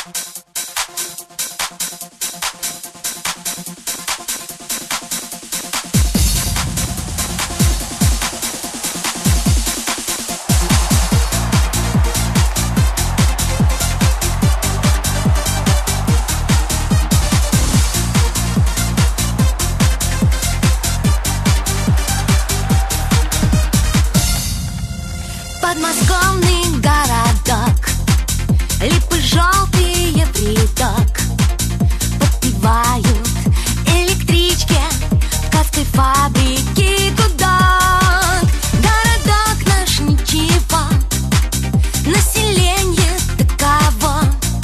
Подмосковный городок, липы желтые в рядок, подпевают электрички в ткацкой фабрике гудок. Городок наш ничего, население таково,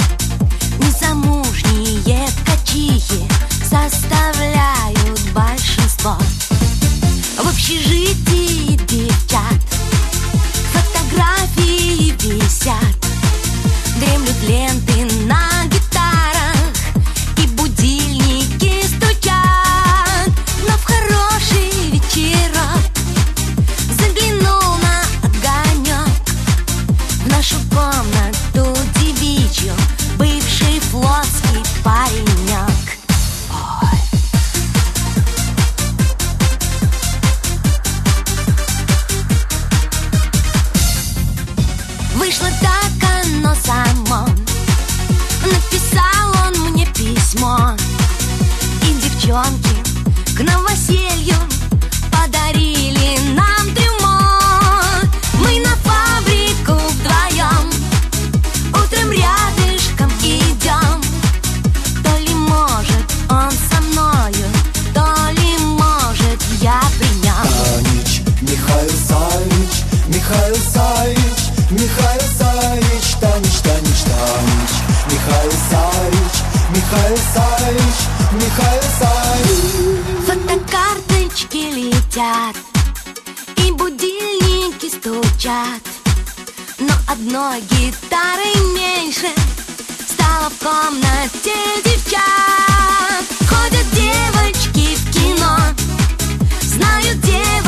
незамужние ткачихи составляют большинство. В общежитии девчат фотографии висят, дремлют ленты на гитарах и будильники стучат. Но в хороший вечерок заглянул на огонек в нашу комнату девичью бывший флотский паренек. Вышло так оно само, написал он мне письмо, и девчонки к новоселью подарили нам трюмо. Мы на фабрику вдвоем утром рядышком идем. То ли может он со мною, то ли может я при нем. Танич, Михаил Савич, Михаил Савич, Михаил Савич, Танич, Танич, Танич, Михаил Савич, Михаил Савич, Михаил Савич. Фотокарточки летят и будильники стучат, но одной гитары меньше стало в комнате девчат. Ходят девочки в кино, знают девочки